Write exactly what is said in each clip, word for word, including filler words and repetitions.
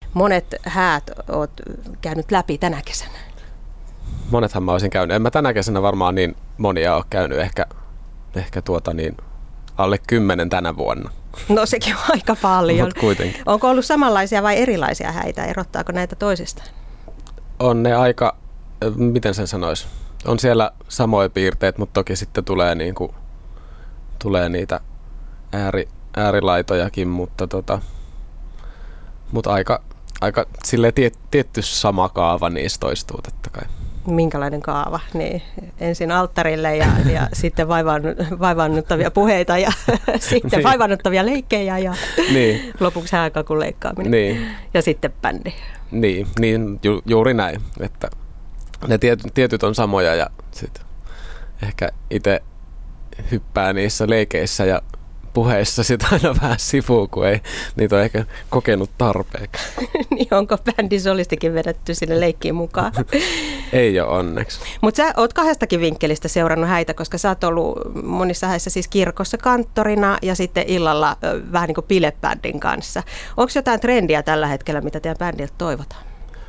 monet häät oot käynyt läpi tänä kesänä? Monethan mä olisin käynyt. En mä tänä kesänä varmaan niin monia ole käynyt. Ehkä, ehkä tuota niin, alle kymmenen tänä vuonna. No sekin on aika paljon. Mut kuitenkin. Onko ollut samanlaisia vai erilaisia häitä? Erottaako näitä toisistaan? On ne aika, miten sen sanoisi, on siellä samoja piirteet, mutta toki sitten tulee, niinku, tulee niitä ääri, äärilaitojakin, mutta tota, mut aika, aika silleen tiet, tietty sama kaava niissä toistuu totta kai. Minkälainen kaava? Niin, ensin alttarille ja, ja sitten vaivaannuttavia puheita ja sitten niin. vaivaannuttavia leikkejä ja niin. lopuksi hääkakun leikkaaminen niin. ja sitten bändi. Niin, niin ju, juuri näin, että ne tietyt, tietyt on samoja ja sitten ehkä itse hyppää niissä leikeissä ja puheissa sit aina vähän sivuun, kun ei niitä ole ehkä kokenut tarpeeksi. Niin onko bändin solistikin vedetty sinne leikkiin mukaan? Ei ole onneksi. Mutta sä oot kahdestakin vinkkelistä seurannut häitä, koska sä oot ollut monissa häissä siis kirkossa kanttorina ja sitten illalla vähän niin kuin bilebändin kanssa. Onko jotain trendiä tällä hetkellä, mitä teidän bändiltä toivotaan?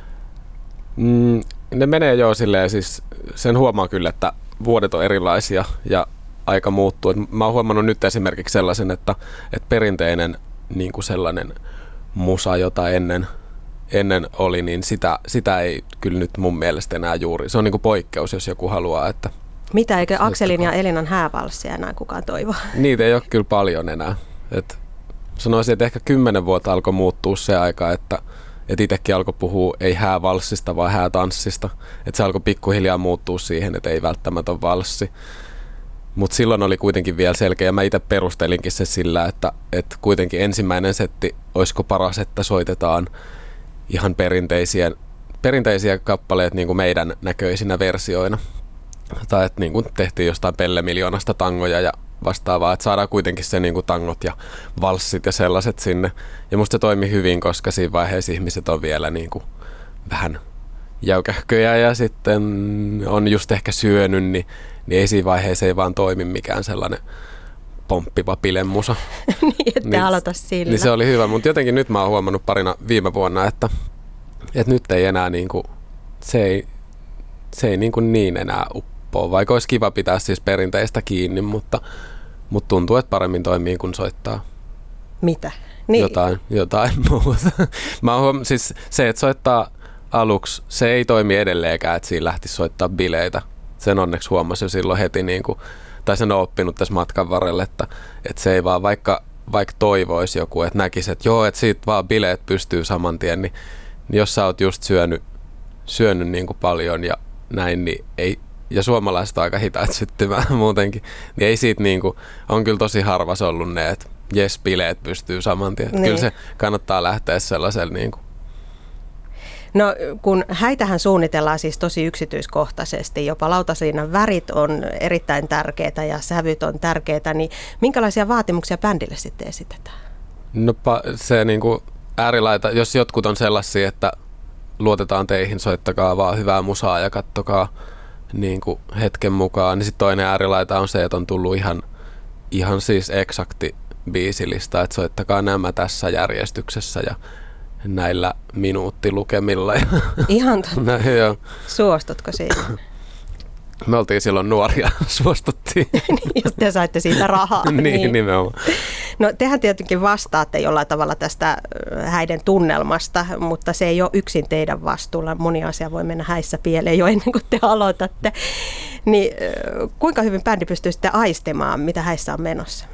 Mm, ne menee jo silleen, siis sen huomaa kyllä, että vuodet on erilaisia ja aika muuttuu. Et mä oon huomannut nyt esimerkiksi sellaisen, että, että perinteinen niin kuin sellainen musa, jota ennen, ennen oli, niin sitä, sitä ei kyllä nyt mun mielestä enää juuri. Se on niin kuin poikkeus, jos joku haluaa. Että mitä, eikö Akselin ja Elinan häävalssia enää kukaan toivoa? Niitä ei ole kyllä paljon enää. Et sanoisin, että ehkä kymmenen vuotta alkoi muuttua se aika, että et itsekin alkoi puhua ei häävalssista, vaan häätanssista. Että se alkoi pikkuhiljaa muuttua siihen, että ei välttämättä ole valssi. Mutta silloin oli kuitenkin vielä selkeä, ja mä itse perustelinkin se sillä, että, että kuitenkin ensimmäinen setti, olisiko paras, että soitetaan ihan perinteisiä, perinteisiä kappaleet niin kuin meidän näköisinä versioina. Tai että niin kuin tehtiin jostain Pelle Miljoonasta tangoja ja vastaavaa, että saadaan kuitenkin se niin kuin tangot ja valssit ja sellaiset sinne. Ja musta se toimi hyvin, koska siinä vaiheessa ihmiset on vielä niin kuin vähän jäykähköjä ja sitten on just ehkä syönyt, niin niin ei siinä vaiheessa ei vaan toimi mikään sellainen pomppiva bilemusa. Niin, ette niin, aloita sillä. Niin se oli hyvä, mutta jotenkin nyt mä oon huomannut parina viime vuonna, että, että nyt ei enää niinku, se ei, se ei niinku niin enää uppoa, vaikka olisi kiva pitää siis perinteistä kiinni, mutta, mutta tuntuu, että paremmin toimii, kun soittaa. Mitä? Niin. Jotain, jotain muuta. Mä oon huom- siis se, että soittaa aluksi, se ei toimi edelleenkään, että siinä lähtisi soittaa bileitä. Sen onneksi huomasi jo silloin heti, niin kuin, tai sen on oppinut tässä matkan varrella, että, että se ei vaan, vaikka, vaikka toivoisi joku, että näkisi, että joo, että siitä vaan bileet pystyy saman tien, niin, niin jos sä oot just syönyt, syönyt niin kuin paljon ja näin, niin ei, ja suomalaiset on aika hitaat syttymään muutenkin, niin ei siitä niin kuin, on kyllä tosi harvas ollut ne, että jes, bileet pystyy saman tien. Niin. Kyllä se kannattaa lähteä sellaisella niin kuin. No kun häitähän suunnitellaan siis tosi yksityiskohtaisesti, jopa lautasiinan värit on erittäin tärkeitä ja sävyt on tärkeitä, niin minkälaisia vaatimuksia bändille sitten esitetään? No se niin kuin äärilaita, jos jotkut on sellaisia, että luotetaan teihin, soittakaa vaan hyvää musaa ja kattokaa niin kuin hetken mukaan, niin sitten toinen äärilaita on se, että on tullut ihan, ihan siis eksakti biisilista, että soittakaa nämä tässä järjestyksessä ja näillä minuuttilukemilla. Ihan totta. No, joo. Suostutko siihen? Me oltiin silloin nuoria, suostuttiin. Niin, jos te saitte siitä rahaa. niin, niin, nimenomaan. No tehän tietenkin vastaatte jollain tavalla tästä häiden tunnelmasta, mutta se ei ole yksin teidän vastuulla. Moni asia voi mennä häissä pieleen jo ennen kuin te aloitatte. Niin kuinka hyvin bändi pystyy sitten aistimaan, mitä häissä on menossa?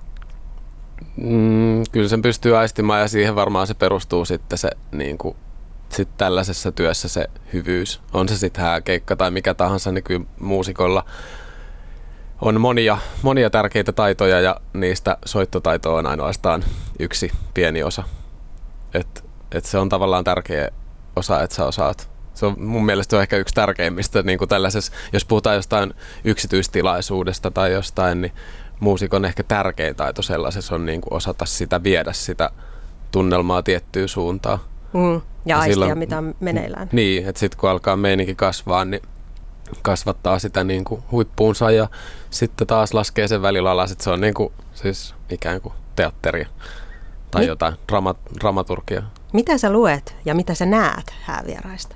Mm, kyllä sen pystyy aistimaan ja siihen varmaan se perustuu sitten se niin kuin, sit tällaisessa työssä se hyvyys. On se sitten hääkeikka tai mikä tahansa, niin kyllä muusikolla on monia, monia tärkeitä taitoja ja niistä soittotaito on ainoastaan yksi pieni osa. Et, et se on tavallaan tärkeä osa, että sä osaat. Se on mun mielestä se on ehkä yksi tärkeimmistä niin kuin tällaisessa, jos puhutaan jostain yksityistilaisuudesta tai jostain, niin muusikon ehkä tärkein taito sellaisessa on niin kuin osata sitä, viedä sitä tunnelmaa tiettyyn suuntaan. Mm, ja, ja aistia, silloin, mitä on meneillään. Niin, että sitten kun alkaa meininki kasvaa, niin kasvattaa sitä niin kuin huippuunsa ja sitten taas laskee sen välillä alas, että se on niin kuin, siis ikään kuin teatteria tai niin. jotain drama, dramaturgia. Mitä sä luet ja mitä sä näet häävieraista?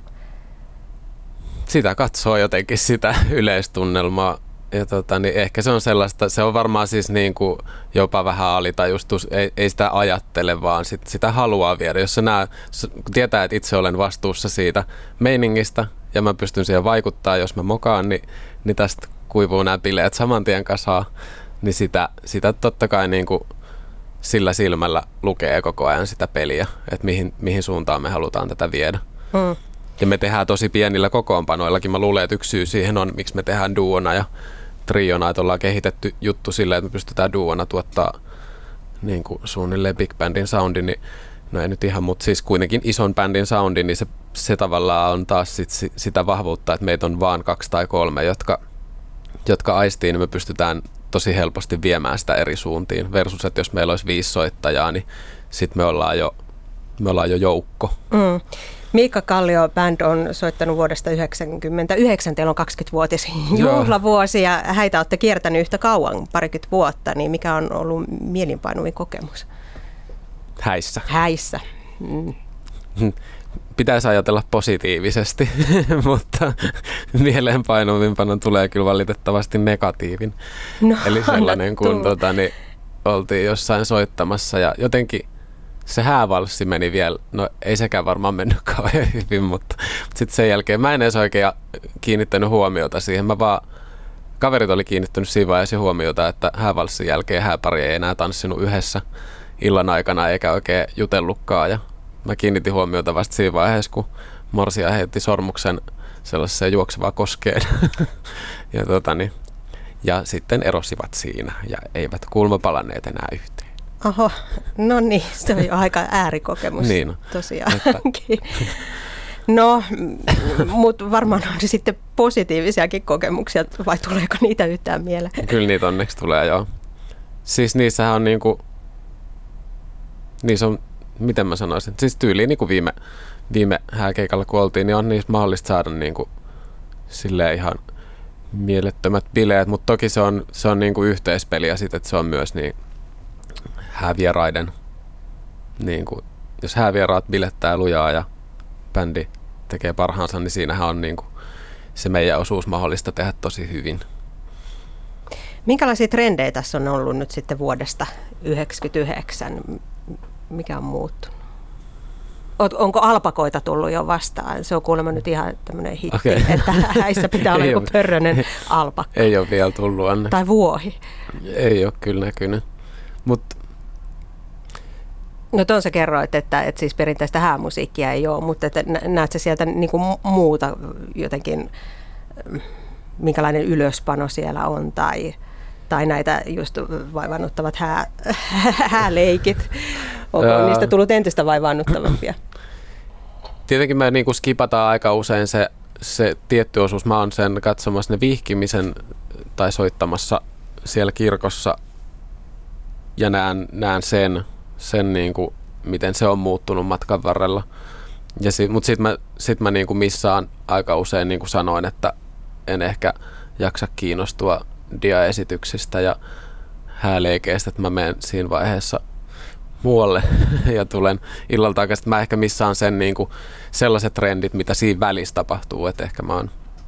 Sitä katsoo jotenkin sitä yleistunnelmaa. Ja tota, niin ehkä se on sellaista, se on varmaan siis niin kuin jopa vähän alitajustus, ei, ei sitä ajattele, vaan sit, sitä haluaa viedä. Jos se nää, tietää, että itse olen vastuussa siitä meiningistä ja mä pystyn siihen vaikuttaa, jos mä mokaan, niin, niin tästä kuivuu nämä bileet saman tien kasaan, niin sitä, sitä totta kai niin kuin sillä silmällä lukee koko ajan sitä peliä, että mihin, mihin suuntaan me halutaan tätä viedä. Mm. Ja me tehdään tosi pienillä kokoonpanoillakin. Mä luulen, että yksi syy siihen on, miksi me tehdään duona ja triona, että ollaan kehitetty juttu silleen, että me pystytään duona tuottaa niin kuin suunnilleen big bandin soundi, niin no ei nyt ihan, mutta siis kuitenkin ison bändin soundi, niin se, se tavallaan on taas sit sitä vahvuutta, että meitä on vaan kaksi tai kolme, jotka, jotka aistii, niin me pystytään tosi helposti viemään sitä eri suuntiin. Versus, että jos meillä olisi viisi soittajaa, niin sitten me ollaan jo, me ollaan jo joukko. Mm. Miikka Kallio Band on soittanut vuodesta yhdeksänkymmentäyhdeksän, teillä on kaksikymmentävuotis juhlavuosi ja häitä olette kiertänyt yhtä kauan, parikymmentä vuotta, niin mikä on ollut mielinpainuvin kokemus? Häissä. Häissä. Mm. Pitäisi ajatella positiivisesti, mutta mieleenpainuvimpana tulee kyllä valitettavasti negatiivin. No, eli sellainen, kun tota, niin, oltiin jossain soittamassa ja jotenkin se häävalssi meni vielä, no ei sekään varmaan mennyt kauhean hyvin, mutta, mutta sitten sen jälkeen mä en edes oikein kiinnittänyt huomiota siihen. Mä vaan, kaverit oli kiinnittänyt siinä vaiheessa huomiota, että häävalssin jälkeen hääpari ei enää tanssinut yhdessä illan aikana eikä oikein jutellutkaan. Ja mä kiinnitin huomiota vasta siinä vaiheessa, kun morsia heitti sormuksen sellaiseen juoksevaan koskeen. ja, totani, ja sitten erosivat siinä ja eivät kuulemma palanneet enää yhteen. Oho, no niin, se on jo aika äärikokemus niin on. Tosiaankin. No, mutta varmaan on sitten positiivisiakin kokemuksia, vai tuleeko niitä yhtään mieleen? Kyllä niitä onneksi tulee, joo. Siis niissähän on niinku, niissä on, miten mä sanoisin, siis tyyliin niinku viime, viime hääkeikalla kun oltiin, niin on niistä mahdollista saada niinku silleen ihan mielettömät bileet, mutta toki se on, se on niinku yhteispeli ja sitten, että se on myös niin häävieraiden, niin kuin, jos häävieraat bilettää lujaa ja bändi tekee parhaansa, niin siinähän on niin kuin, se meidän osuus mahdollista tehdä tosi hyvin. Minkälaisia trendejä tässä on ollut nyt sitten vuodesta yhdeksänkymmentäyhdeksän? Mikä on muuttunut? Onko alpakoita tullut jo vastaan? Se on kuulemma nyt ihan tämmöinen hitti, okay. Että häissä pitää olla joku pörrönen alpakka. Ei ole vielä tullut, Anne. Tai vuohi. Ei ole kyllä näkynyt. Mut no tuon sä kerroit, että, että siis perinteistä häämusiikkia ei ole, mutta että näet sä sieltä niin kuin muuta jotenkin, minkälainen ylöspano siellä on tai, tai näitä just vaivannuttavat hää, hääleikit. Onko Jaa. niistä tullut entistä vaivannuttavampia? Tietenkin me niin kuin skipataan aika usein se, se tietty osuus. Mä oon sen katsomassa ne vihkimisen tai soittamassa siellä kirkossa ja näen, näen sen, sen niin kuin, miten se on muuttunut matkan varrella. Si, mutta sitten mä, sit mä niin kuin missaan aika usein niin kuin sanoin, että en ehkä jaksa kiinnostua diaesityksistä ja hääleikeistä, että mä menen siinä vaiheessa muualle ja tulen illalta takaisin. Mä ehkä missaan sen niin kuin sellaiset trendit, mitä siinä välissä tapahtuu, että ehkä mä oon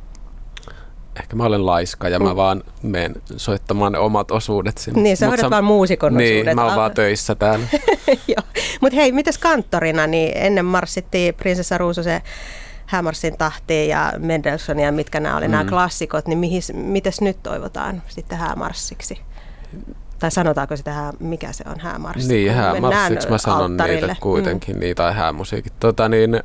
Ehkä mä olen laiska ja mä vaan menen soittamaan ne omat osuudet sinne. Niin, sä hoidat vaan muusikon niin, osuudet. Niin, mä oon vaan töissä täällä. Mutta hei, mites kanttorina, niin ennen marssittiin Prinsessa Ruususen Häämarssin tahtiin ja Mendelssohnia, mitkä nämä oli mm. nämä klassikot, niin mihin, mites nyt toivotaan sitten häämarssiksi? Tai sanotaanko sitä, mikä se on häämarssi? Niin, häämarssiksi mä sanon alttarille. Niitä kuitenkin, mm. niitä tai häämusiikit. Tota niin,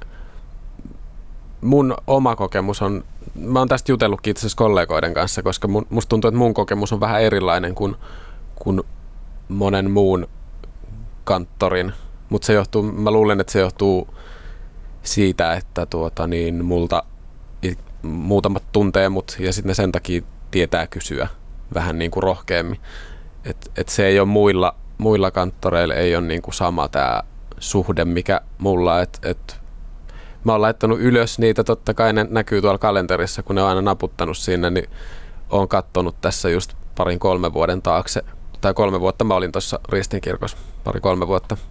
mun oma kokemus on, mä oon tästä jutellutkin itse asiassa kollegoiden kanssa, koska mun, musta tuntuu, että mun kokemus on vähän erilainen kuin, kuin monen muun kanttorin. Mutta se johtuu, mä luulen, että se johtuu siitä, että tuota niin, multa muutamat tuntee mut ja sitten ne sen takia tietää kysyä vähän niin kuin rohkeammin. Et, et se ei ole muilla, muilla kanttoreilla ei ole niin kuin sama tämä suhde, mikä mulla, että et, mä oon laittanut ylös niitä, totta kai ne näkyy tuolla kalenterissa, kun ne on aina naputtanut sinne, niin oon kattonut tässä just parin kolme vuoden taakse, tai kolme vuotta mä olin tuossa Ristinkirkossa, pari kolme vuotta,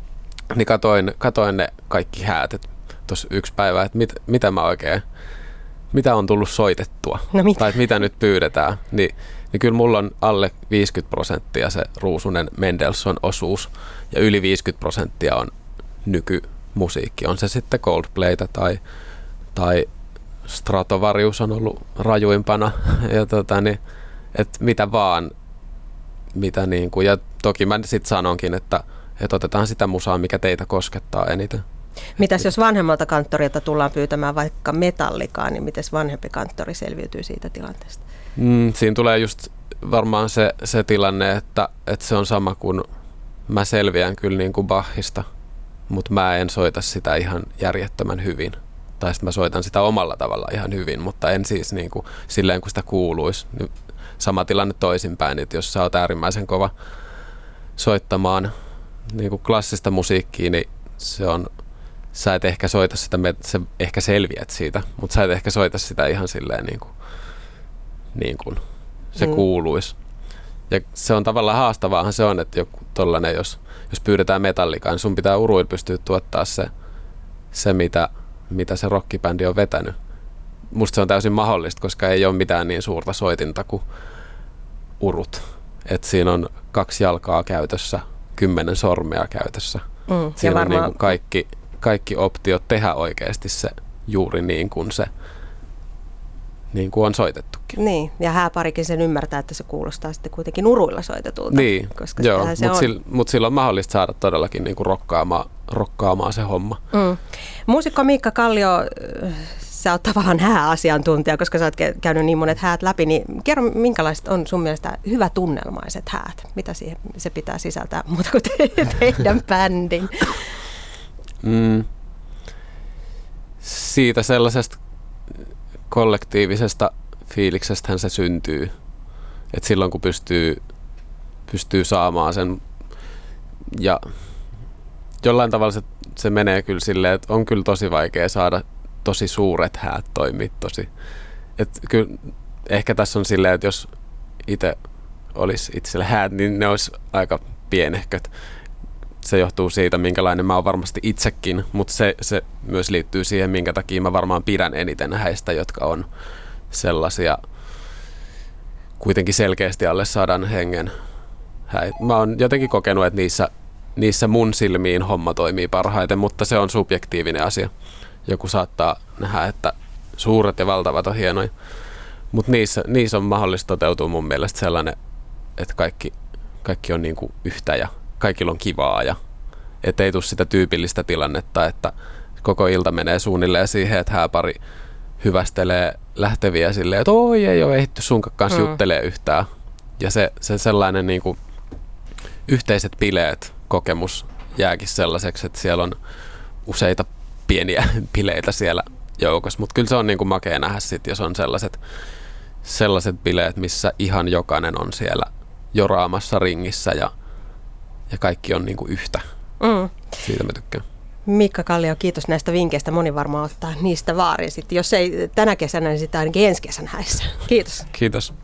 niin katoin, katoin ne kaikki häät, että tuossa yksi päivä, että mit, mitä mä oikein, mitä on tullut soitettua, no mitä? tai että mitä nyt pyydetään, niin, niin kyllä mulla on alle viisikymmentä prosenttia se Ruusunen Mendelssohn osuus, ja yli viisikymmentä prosenttia on nykymusiikki, on se sitten Coldplayta tai, tai Stratovarius on ollut rajuimpana, ja tota, niin, että mitä vaan, mitä niin kuin, ja toki mä sitten sanonkin, että, että otetaan sitä musaa, mikä teitä koskettaa eniten. Mitäs jos vanhemmalta kanttorilta tullaan pyytämään vaikka Metallicaa, niin miten vanhempi kanttori selviytyy siitä tilanteesta? Mm, siinä tulee just varmaan se, se tilanne, että, että se on sama kuin mä selviän kyllä niin kuin Bachista, mutta mä en soita sitä ihan järjettömän hyvin. Tai sitten mä soitan sitä omalla tavalla ihan hyvin, mutta en siis niin kuin silleen, kun sitä kuuluisi. Sama tilanne toisinpäin, että jos sä oot äärimmäisen kova soittamaan niin kuin klassista musiikkia, niin se on, sä et ehkä soita sitä, sä ehkä selviät siitä, mutta sä et ehkä soita sitä ihan silleen niin kuin, niin kuin se mm. kuuluisi. Ja se on tavallaan haastavaahan se on, että joku tollainen, jos, jos pyydetään Metallicaa, niin sun pitää uruilla pystyä tuottaa se, se mitä, mitä se rockibändi on vetänyt. Musta se on täysin mahdollista, koska ei ole mitään niin suurta soitinta kuin urut. Et siinä on kaksi jalkaa käytössä, kymmenen sormea käytössä. Mm, siinä on varmaan niin kuin kaikki, kaikki optiot tehdä oikeasti se juuri niin kuin se niin kuin on soitettukin. Niin, ja hääparikin sen ymmärtää, että se kuulostaa sitten kuitenkin uruilla soitetulta. Niin, koska joo, mutta sil, mut silloin on mahdollista saada todellakin niin kuin rokkaamaan, rokkaamaan se homma. Mm. Muusikko Miikka Kallio, sä oot tavallaan hääasiantuntija, koska sä oot käynyt niin monet häät läpi, niin kerro, minkälaiset on sun mielestä hyvä tunnelmaiset häät? Mitä siihen, se pitää sisältää muuta kuin te, teidän bändin? Mm. Siitä sellaisesta kollektiivisesta fiiliksestähän se syntyy. Et silloin kun pystyy, pystyy saamaan sen, ja jollain tavalla se, se menee kyllä silleen, että on kyllä tosi vaikea saada tosi suuret häät toimii tosi. Et kyllä ehkä tässä on silleen, että jos itse olisi itselle häät, niin ne olisi aika pienehköt. Se johtuu siitä, minkälainen mä oon varmasti itsekin, mutta se, se myös liittyy siihen, minkä takia mä varmaan pidän eniten häistä, jotka on sellaisia kuitenkin selkeästi alle sadan hengen häitä. Mä oon jotenkin kokenut, että niissä, niissä mun silmiin homma toimii parhaiten, mutta se on subjektiivinen asia. Joku saattaa nähdä, että suuret ja valtavat on hienoja, mutta niissä, niissä on mahdollista toteutua mun mielestä sellainen, että kaikki, kaikki on niin kuin yhtä ja kaikilla on kivaa ja ettei tule sitä tyypillistä tilannetta, että koko ilta menee suunnilleen siihen, että hääpari hyvästelee lähteviä silleen, että oi ei ole ehditty sun kanssa mm. juttelee yhtään. Ja se, se sellainen niin kuin yhteiset bileet kokemus jääkin sellaiseksi, että siellä on useita pieniä bileitä siellä joukossa, mutta kyllä se on niin kuin makea nähdä sit, jos on sellaiset, sellaiset bileet, missä ihan jokainen on siellä joraamassa ringissä ja Ja kaikki on niinku yhtä. Mm. Siitä mä tykkään. Miikka Kallio, kiitos näistä vinkkeistä. Moni varmaan ottaa niistä vaarin sitten. Jos ei tänä kesänä, niin sitten ainakin ensi kesän häissä. Kiitos. Kiitos.